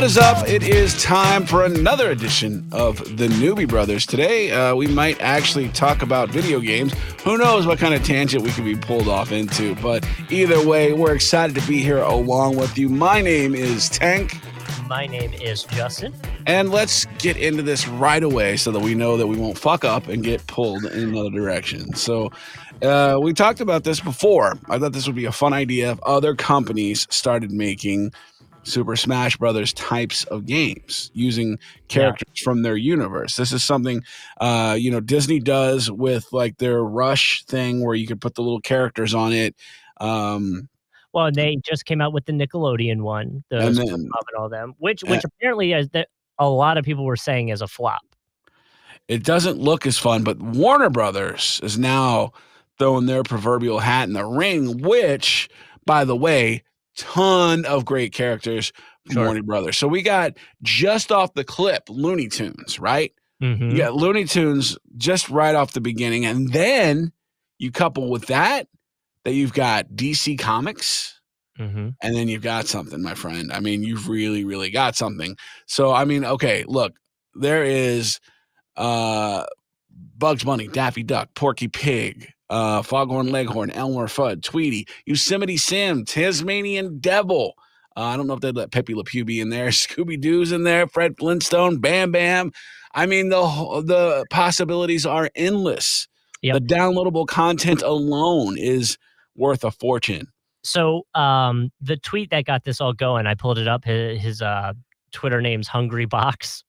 What is up? It is time for another edition of the Newbie Brothers. Today, we might actually talk about video games. Who knows what kind of tangent we could be pulled off into, but either way, we're excited to be here along with you. My name is Tank. My name is Justin. And let's get into this right away so that we know that we won't fuck up and get pulled in another direction. So we talked about this before. I thought this would be a fun idea if other companies started making Super Smash Brothers types of games using characters from their universe. This is something, Disney does with like their Rush thing where you could put the little characters on it. Well, they just came out with the Nickelodeon one, and all them, which apparently is that a lot of people were saying is a flop. It doesn't look as fun, but Warner Brothers is now throwing their proverbial hat in the ring, which, by the way, ton of great characters from Warner Brothers. So we got just off the clip Looney Tunes, right? Mm-hmm. You got Looney Tunes just right off the beginning, and then you couple with that you've got DC Comics, and then you've got something, my friend. I mean, you've really, really got something. So, I mean, okay, look, there is Bugs Bunny, Daffy Duck, Porky Pig, Foghorn Leghorn, Elmer Fudd, Tweety, Yosemite Sam, Tasmanian Devil. I don't know if they'd let Pepe Le Pew be in there. Scooby-Doo's in there, Fred Flintstone, Bam Bam. I mean, the possibilities are endless. Yep. The downloadable content alone is worth a fortune. So the tweet that got this all going, I pulled it up. His Twitter name's Hungry Box.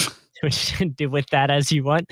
Do with that as you want.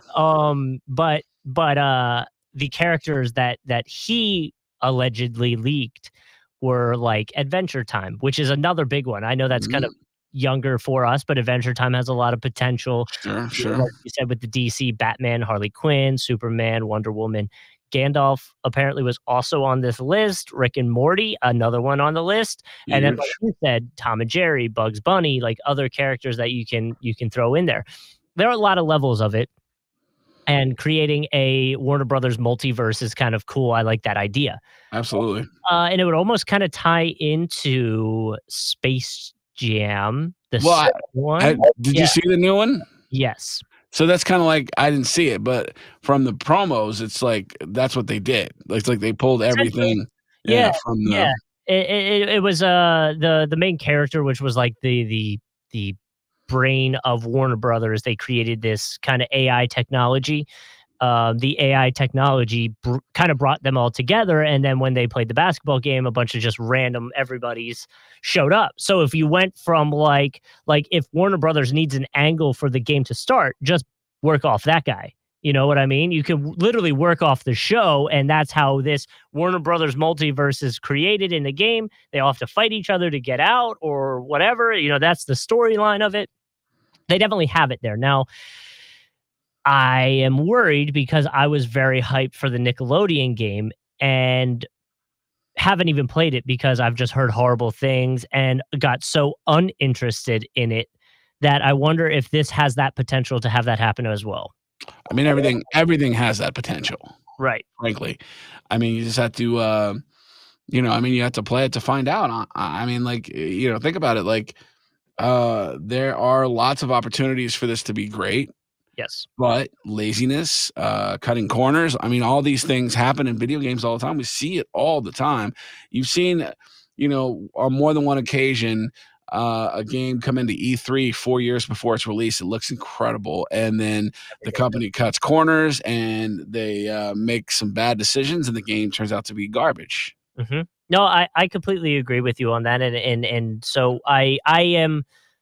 But the characters that he allegedly leaked were like Adventure Time, which is another big one. I know that's kind of younger for us, but Adventure Time has a lot of potential. Sure. Like you said, with the DC, Batman, Harley Quinn, Superman, Wonder Woman. Gandalf apparently was also on this list. Rick and Morty, another one on the list. And then, like you said, Tom and Jerry, Bugs Bunny, like other characters that you can throw in there. There are a lot of levels of it. And creating a Warner Brothers multiverse is kind of cool. I like that idea. Absolutely. And it would almost kind of tie into Space Jam. Did you see the new one? Yes. So that's kind of like, I didn't see it, but from the promos, it's like, that's what they did. It's like they pulled everything. From the... It was the main character, which was like the brain of Warner Brothers. They created this kind of AI technology. The AI technology kind of brought them all together. And then when they played the basketball game, a bunch of just random everybody's showed up. So if you went from like if Warner Brothers needs an angle for the game to start, just work off that guy. You know what I mean? You can literally work off the show, and that's how this Warner Brothers multiverse is created in the game. They all have to fight each other to get out or whatever. You know, that's the storyline of it. They definitely have it there. Now, I am worried because I was very hyped for the Nickelodeon game and haven't even played it because I've just heard horrible things and got so uninterested in it that I wonder if this has that potential to have that happen as well. I mean, everything has that potential. Right. Frankly. I mean, you just have to, you have to play it to find out. I mean, like, think about it. Like, there are lots of opportunities for this to be great. Yes. But laziness, cutting corners. I mean, all these things happen in video games all the time. We see it all the time. You've seen, on more than one occasion, a game come into E3 4 years before its release. It looks incredible. And then the company cuts corners and they make some bad decisions and the game turns out to be garbage. Mm-hmm. No, I completely agree with you on that. And so I am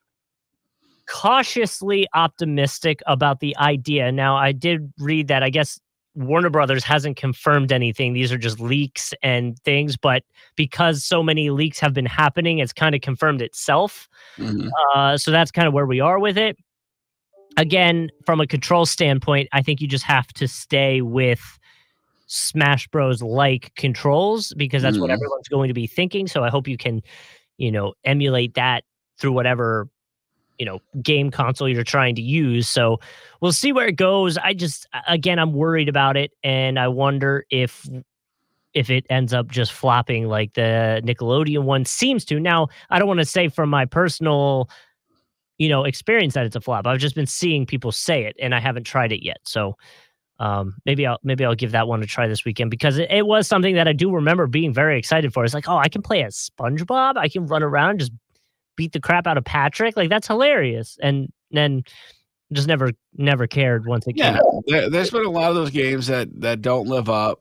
cautiously optimistic about the idea. Now, I did read that I guess Warner Brothers hasn't confirmed anything. These are just leaks and things, but because so many leaks have been happening, it's kind of confirmed itself. Mm-hmm. So that's kind of where we are with it. Again, from a control standpoint, I think you just have to stay with Smash Bros. Like controls because that's what everyone's going to be thinking. So I hope you can, emulate that through whatever game console you're trying to use. So we'll see where it goes. I'm worried about it. And I wonder if if it ends up just flopping like the Nickelodeon one seems to. Now, I don't want to say from my personal, experience that it's a flop. I've just been seeing people say it, and I haven't tried it yet. So maybe I'll give that one a try this weekend, because it was something that I do remember being very excited for. It's like, oh, I can play as SpongeBob. I can run around, just beat the crap out of Patrick. Like, that's hilarious. And then just never cared once it came out. There's been a lot of those games that don't live up,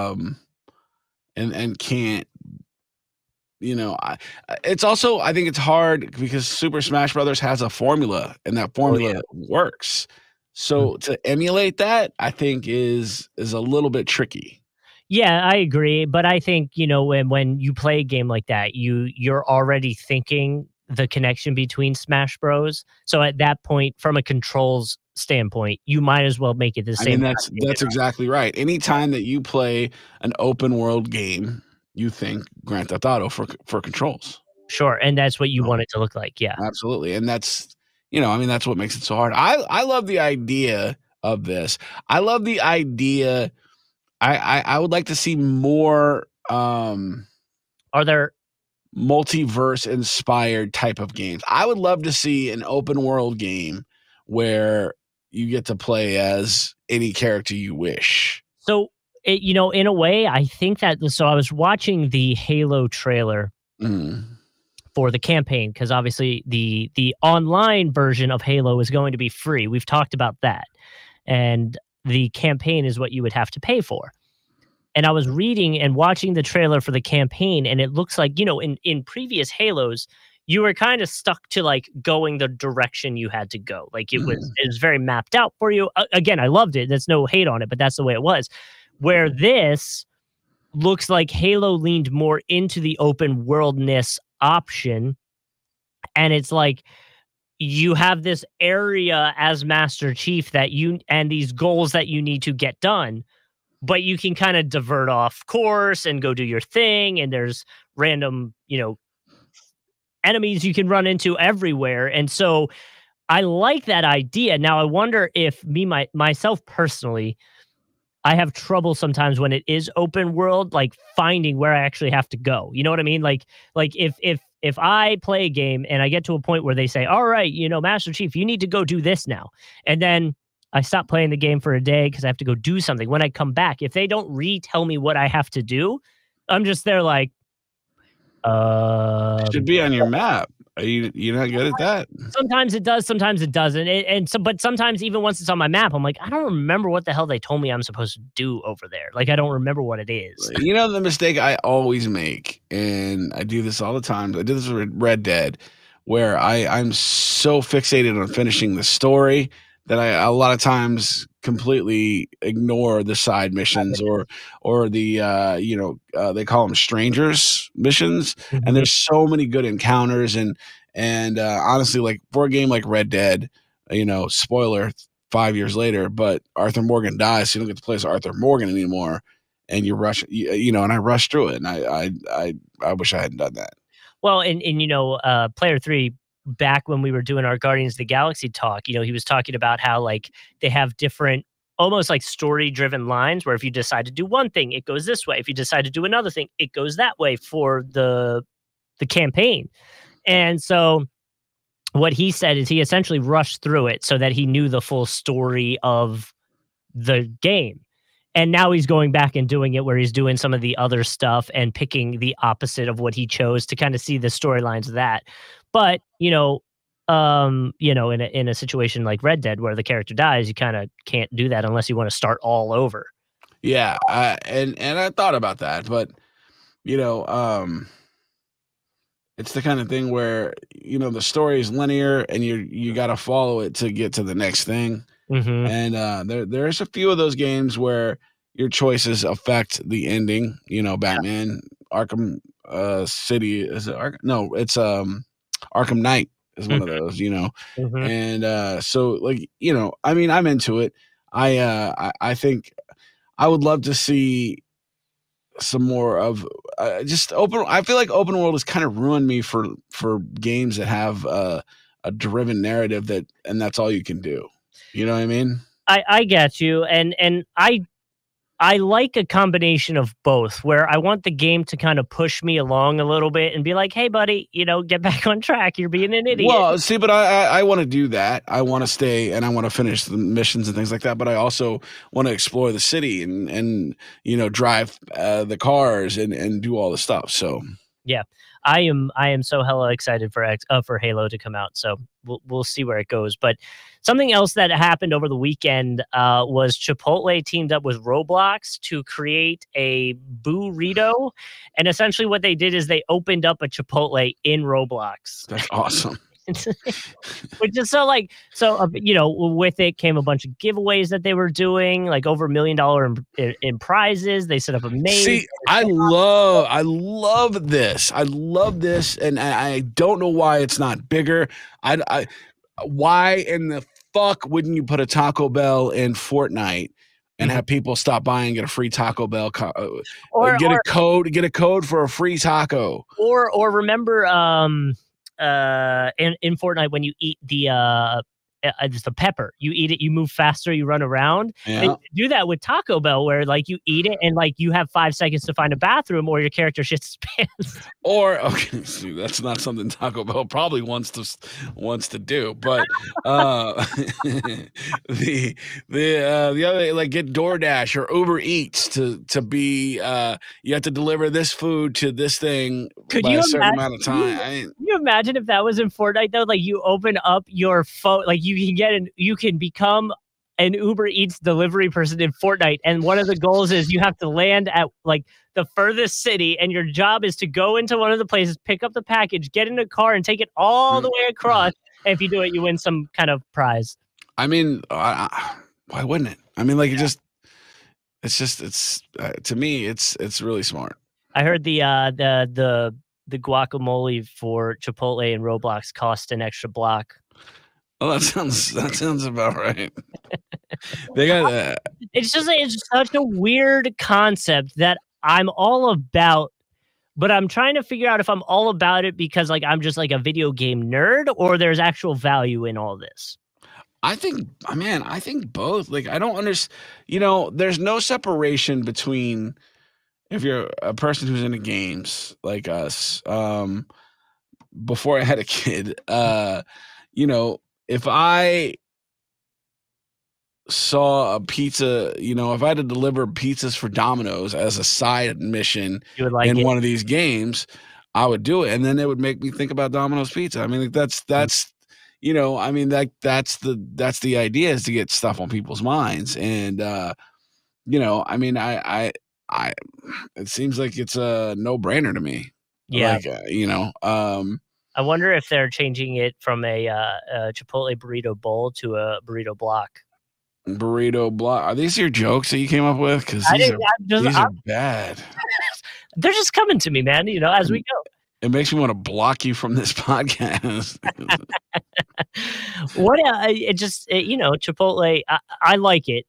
and can't. It's also, I think it's hard because Super Smash Brothers has a formula, and that formula works. So to emulate that, I think is a little bit tricky. Yeah, I agree. But I think, when you play a game like that, you're already thinking the connection between Smash Bros. So at that point, from a controls standpoint, you might as well make it the same. I mean, that's exactly right. Anytime that you play an open world game, you think Grand Theft Auto for controls. Sure, and that's what you want it to look like. Yeah, absolutely. And that's, that's what makes it so hard. I love the idea of this. I love the idea. I would like to see more. Are there multiverse inspired type of games? I would love to see an open world game where you get to play as any character you wish. So, in a way, I think that. So I was watching the Halo trailer for the campaign, because obviously the online version of Halo is going to be free. We've talked about that, and the campaign is what you would have to pay for. And I was reading and watching the trailer for the campaign, and it looks like, in previous Halos, you were kind of stuck to like going the direction you had to go. Like it was very mapped out for you. Again, I loved it. There's no hate on it, but that's the way it was. Where this looks like Halo leaned more into the open worldness option. And it's like you have this area as Master Chief and these goals that you need to get done, but you can kind of divert off course and go do your thing. And there's random, enemies you can run into everywhere. And so I like that idea. Now, I wonder if myself personally, I have trouble sometimes when it is open world, like finding where I actually have to go. You know what I mean? Like if I play a game and I get to a point where they say, all right, Master Chief, you need to go do this now. And then I stop playing the game for a day because I have to go do something. When I come back, if they don't retell me what I have to do, I'm just there like, it should be on your map. Are you not good at that? Sometimes it does, sometimes it doesn't. But sometimes even once it's on my map, I'm like, I don't remember what the hell they told me I'm supposed to do over there. Like, I don't remember what it is. The mistake I always make, and I do this all the time. I did this with Red Dead, where I'm so fixated on finishing the story that I a lot of times completely ignore the side missions or the they call them strangers missions, and there's so many good encounters and honestly, like for a game like Red Dead, spoiler 5 years later, but Arthur Morgan dies, so you don't get to play as Arthur Morgan anymore, and you rush, and I rushed through it, and I wish I hadn't done that. Well, and Player 3, back when we were doing our Guardians of the Galaxy talk, he was talking about how like they have different, almost like story-driven lines where if you decide to do one thing, it goes this way. If you decide to do another thing, it goes that way for the campaign. And so what he said is he essentially rushed through it so that he knew the full story of the game. And now he's going back and doing it where he's doing some of the other stuff and picking the opposite of what he chose to kind of see the storylines of that. But, in a situation like Red Dead where the character dies, you kind of can't do that unless you want to start all over. Yeah, and I thought about that, but it's the kind of thing where the story is linear and you got to follow it to get to the next thing. And there's a few of those games where your choices affect the ending. Batman, Arkham City is it it's Arkham Knight is one of those, and so like I mean, I'm into it. I think I would love to see some more of just open. I feel like open world has kind of ruined me for games that have a driven narrative and that's all you can do. You know what I mean? I get you, and I I like a combination of both, where I want the game to kind of push me along a little bit and be like, "Hey, buddy, get back on track. You're being an idiot." Well, see, but I want to do that. I want to stay and I want to finish the missions and things like that. But I also want to explore the city and drive the cars and do all the stuff. So yeah, I am so hella excited for Halo to come out. So we'll see where it goes. But something else that happened over the weekend was Chipotle teamed up with Roblox to create a Burrito, and essentially what they did is they opened up a Chipotle in Roblox. That's awesome. Which is with it came a bunch of giveaways that they were doing, like over $1 million in prizes. They set up a maze. See, I love this. I love this, and I don't know why it's not bigger. Why in the fuck wouldn't you put a Taco Bell in Fortnite and have people stop by and get a free Taco Bell or get a code for a free taco? Or remember in Fortnite when you eat the pepper, you eat it, you move faster, you run around. Yeah. They do that with Taco Bell, where like you eat it and like you have 5 seconds to find a bathroom, or your character shits his pants. Or see, that's not something Taco Bell probably wants to do. But the other, like, get DoorDash or Uber Eats to be you have to deliver this food to this thing by a certain amount of time. Can you imagine if that was in Fortnite though? Like you open up your phone, like you can become an Uber Eats delivery person in Fortnite, and one of the goals is you have to land at like the furthest city, and your job is to go into one of the places, pick up the package, get in a car, and take it all the way across. And if you do it, you win some kind of prize. I mean, why wouldn't it? I mean, like, it's to me, it's really smart. I heard the guacamole for Chipotle and Roblox cost an extra block. Oh, that sounds about right. They got it's such a weird concept that I'm all about, but I'm trying to figure out if I'm all about it because like I'm just like a video game nerd, or there's actual value in all this. I think both. Like, I don't understand. There's no separation between if you're a person who's into games like us. Before I had a kid, if I saw a pizza, if I had to deliver pizzas for Domino's as a side mission in one of these games, I would do it. And then it would make me think about Domino's pizza. I mean, like, that's the idea, is to get stuff on people's minds. And, it seems like it's a no-brainer to me. Yeah. Like, I wonder if they're changing it from a Chipotle burrito bowl to a burrito block. Burrito block. Are these your jokes that you came up with? Because these are bad. They're just coming to me, man. As we go. It makes me want to block you from this podcast. Chipotle. I like it.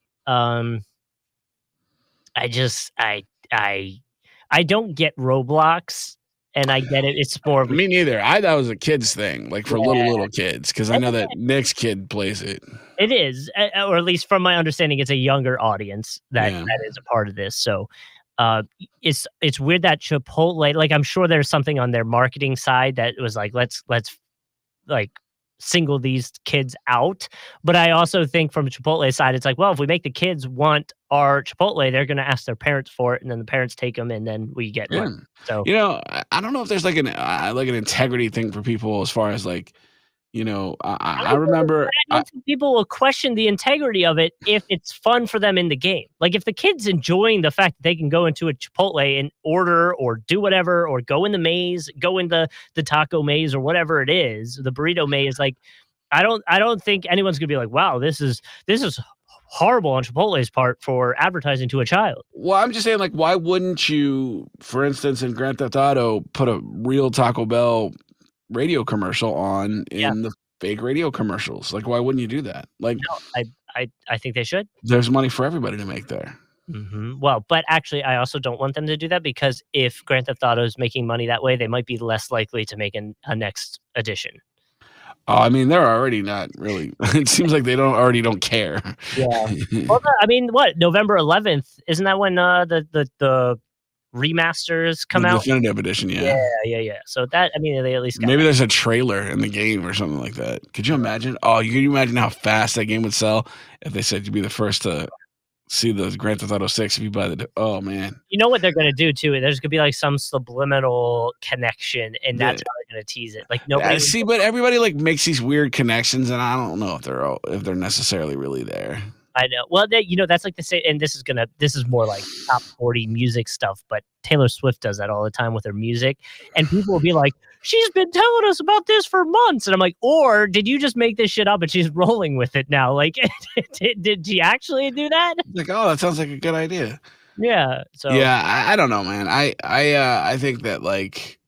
I don't get Roblox. And I get it. It's more of me neither. I thought it was a kids thing, like for little kids, because I know that Nick's kid plays it. It is, or at least from my understanding, it's a younger audience that is a part of this. So it's weird that Chipotle, like, I'm sure there's something on their marketing side that was like, let's like single these kids out. But I also think from Chipotle's side, it's like, well, if we make the kids want our Chipotle, they're going to ask their parents for it, and then the parents take them, and then we get one. So I don't know if there's like an integrity thing for people, as far as like, I remember people will question the integrity of it if it's fun for them in the game. Like if the kid's enjoying the fact that they can go into a Chipotle and order or do whatever, or go in the maze, go in the taco maze or whatever it is, the burrito maze. Like I don't think anyone's gonna be like, wow, this is horrible on Chipotle's part for advertising to a child. Well, I'm just saying, like, why wouldn't you, for instance, in Grand Theft Auto, put a real Taco Bell radio commercial on in the fake radio commercials? Like, why wouldn't you do that? Like, no, I think they should. There's money for everybody to make there. Mm-hmm. Well, but actually, I also don't want them to do that, because if Grand Theft Auto is making money that way, they might be less likely to make a next edition. Oh, I mean, they're already not really. It seems like they don't care. Yeah. Well, I mean, what, November 11th? Isn't that when the remasters come The out? definitive edition, Yeah. So that, I mean, they at least got maybe there's a trailer in the game or something like that. Could you imagine? Oh, can you imagine how fast that game would sell if they said you'd be the first to see the Grand Theft Auto 6 if you buy the. Oh man. You know what they're gonna do too? There's gonna be like some subliminal connection, and that's how they're gonna tease it. Like nobody see, but everybody like makes these weird connections, and I don't know if they're necessarily really there. I know. Well, that's like the same, and this is more like top 40 music stuff, but Taylor Swift does that all the time with her music, and people will be like, she's been telling us about this for months, and I'm like, or did you just make this shit up and she's rolling with it now? Like, did she actually do that? Like, oh, that sounds like a good idea. Yeah. So yeah, I don't know, man. I think that like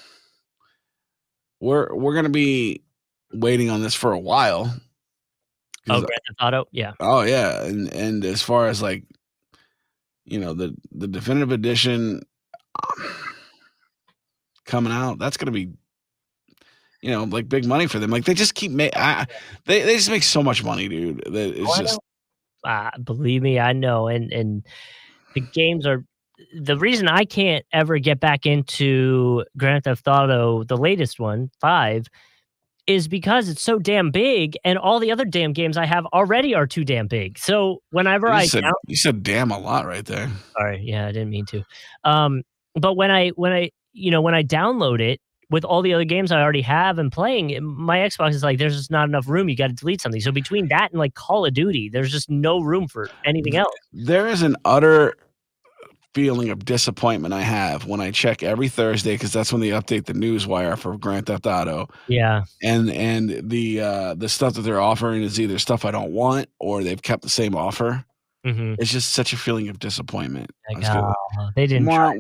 we're gonna be waiting on this for a while. Oh, Grand Theft Auto, yeah. Oh yeah, and as far as like, the definitive edition coming out, that's gonna be, like big money for them. Like they just keep they just make so much money, dude. That it's just. Believe me, I know, and the games are. The reason I can't ever get back into Grand Theft Auto, the latest one, 5. Is because it's so damn big, and all the other damn games I have already are too damn big. So whenever you said damn a lot right there. Sorry, yeah, I didn't mean to. But when I download it with all the other games I already have and playing, my Xbox is like, there's just not enough room. You got to delete something. So between that and like Call of Duty, there's just no room for anything else. There is an utter feeling of disappointment I have when I check every Thursday, because that's when they update the news wire for Grand Theft Auto. Yeah. And the stuff that they're offering is either stuff I don't want or they've kept the same offer. Mm-hmm. It's just such a feeling of disappointment. Like, they didn't try.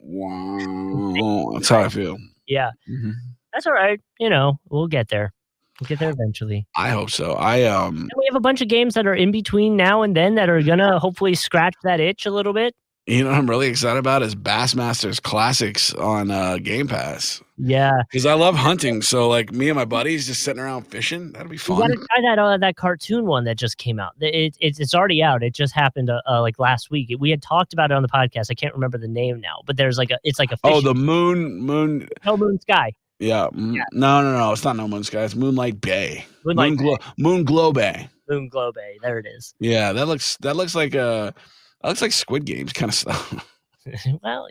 That's how I feel. Yeah. Mm-hmm. That's all right. We'll get there. We'll get there eventually. I hope so. And we have a bunch of games that are in between now and then that are gonna hopefully scratch that itch a little bit. What I'm really excited about is Bassmasters Classics on Game Pass. Yeah. Because I love hunting. So, like, me and my buddies just sitting around fishing. That'll be fun. You got to try that cartoon one that just came out. It's already out. It just happened like last week. We had talked about it on the podcast. I can't remember the name now. But there's it's like a Oh, the Moon. No Moon Sky. Yeah. No. It's not No Moon Sky. It's Moonlight Bay. Moon Glow Bay. Moon Glow Bay. There it is. Yeah, that looks like looks like Squid Games kind of stuff. Well,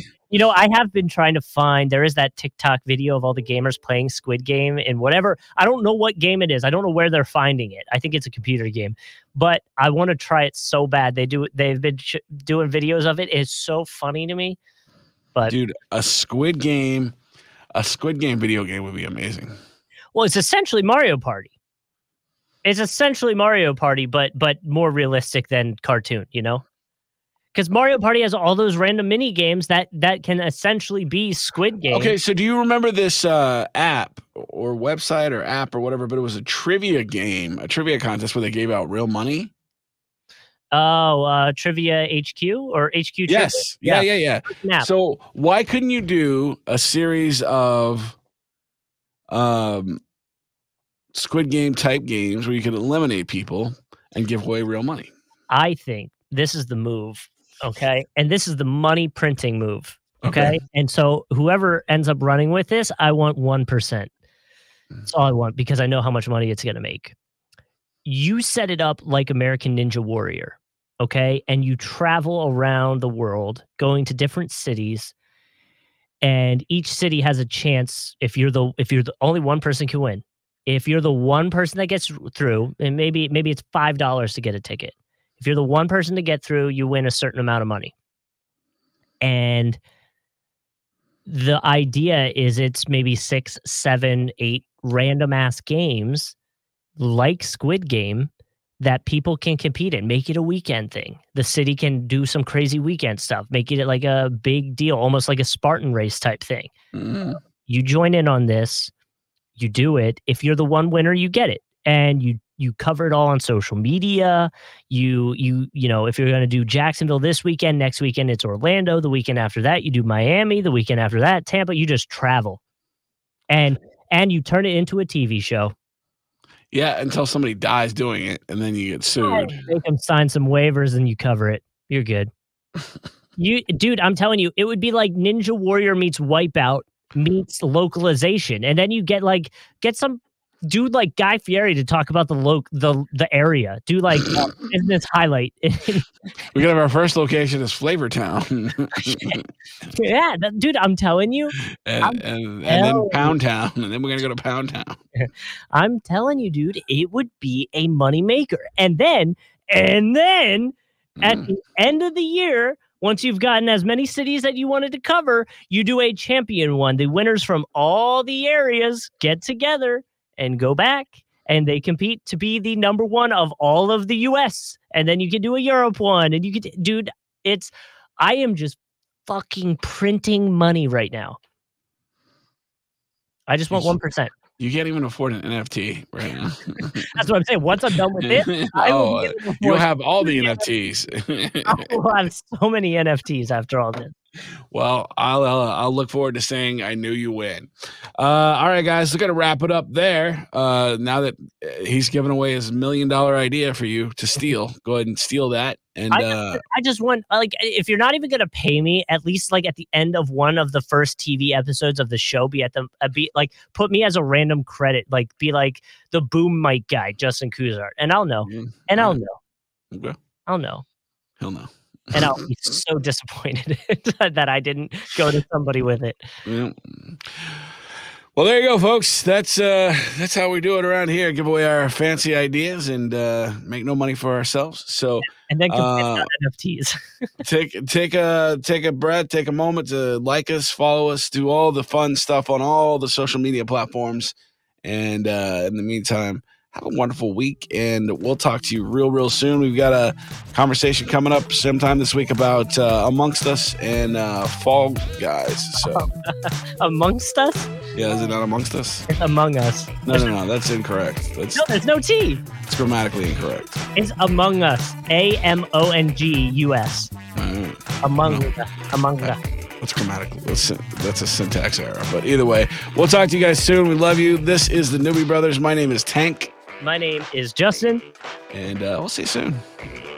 I have been trying to find. There is that TikTok video of all the gamers playing Squid Game and whatever. I don't know what game it is. I don't know where they're finding it. I think it's a computer game, but I want to try it so bad. They've been doing videos of it. It's so funny to me. But dude, a Squid Game video game would be amazing. Well, it's essentially Mario Party. But more realistic than cartoon. Because Mario Party has all those random mini games that can essentially be Squid Game. Okay, so do you remember this app or website or app or whatever? But it was a trivia game, a trivia contest where they gave out real money. Oh, Trivia HQ or HQ Trivia? Yes. Yeah. So why couldn't you do a series of Squid Game type games where you could eliminate people and give away real money? I think this is the move. Okay. And this is the money printing move. Okay. And so whoever ends up running with this, I want 1%. That's all I want, because I know how much money it's going to make. You set it up like American Ninja Warrior. Okay. And you travel around the world going to different cities, and each city has a chance. If you're the only one person can win. If you're the one person that gets through, and maybe it's $5 to get a ticket. If you're the one person to get through, you win a certain amount of money. And the idea is it's maybe 6, 7, 8 random ass games like Squid Game that people can compete in. Make it a weekend thing. The city can do some crazy weekend stuff. Make it like a big deal, almost like a Spartan race type thing. Mm-hmm. You join in on this. You do it. If you're the one winner, you get it. And you cover it all on social media. You if you're going to do Jacksonville this weekend, next weekend it's Orlando. The weekend after that, you do Miami. The weekend after that, Tampa. You just travel. And and you turn it into a TV show. Yeah, until somebody dies doing it, and then you get sued. Make them sign some waivers, and you cover it. You're good. Dude, I'm telling you, it would be like Ninja Warrior meets Wipeout meets localization, and then you get some dude like Guy Fieri to talk about the area. Do like business highlight. We got our first location is Flavortown. Yeah, dude, I'm telling you. And then Pound Town, and then we're gonna go to Pound Town. I'm telling you, dude, it would be a moneymaker. And then at the end of the year, once you've gotten as many cities that you wanted to cover, you do a champion one. The winners from all the areas get together and go back, and they compete to be the number one of all of the US. And then you can do a Europe one, and you can, dude, I am just fucking printing money right now. I just want 1%. You can't even afford an NFT right now. That's what I'm saying. Once I'm done with this, you'll have all the NFTs. I will have so many NFTs after all this. Well, I'll look forward to saying I knew you win. All right, guys, we're gonna wrap it up there. Now that he's given away his $1 million idea for you to steal, go ahead and steal that. And I just want, like, if you're not even gonna pay me, at least like at the end of one of the first TV episodes of the show, put me as a random credit, like be like the boom mic guy, Justin Kuzart, and I'll know, and I'll know. Okay. I'll know. He'll know. And I'll be so disappointed that I didn't go to somebody with it. Yeah. Well, there you go, folks. That's how we do it around here. Give away our fancy ideas and make no money for ourselves. So and then NFTs. take a breath, take a moment to like us, follow us, do all the fun stuff on all the social media platforms. And in the meantime, have a wonderful week, and we'll talk to you real soon. We've got a conversation coming up sometime this week about Amongst Us and Fall Guys. So, Amongst Us? Yeah, is it not Amongst Us? It's Among Us. No, that's incorrect. No, there's no T. It's grammatically incorrect. It's Among Us. AMONGUS. Among Us. That's grammatical. That's a syntax error. But either way, we'll talk to you guys soon. We love you. This is the Newbie Brothers. My name is Tank. My name is Justin. And we'll see you soon.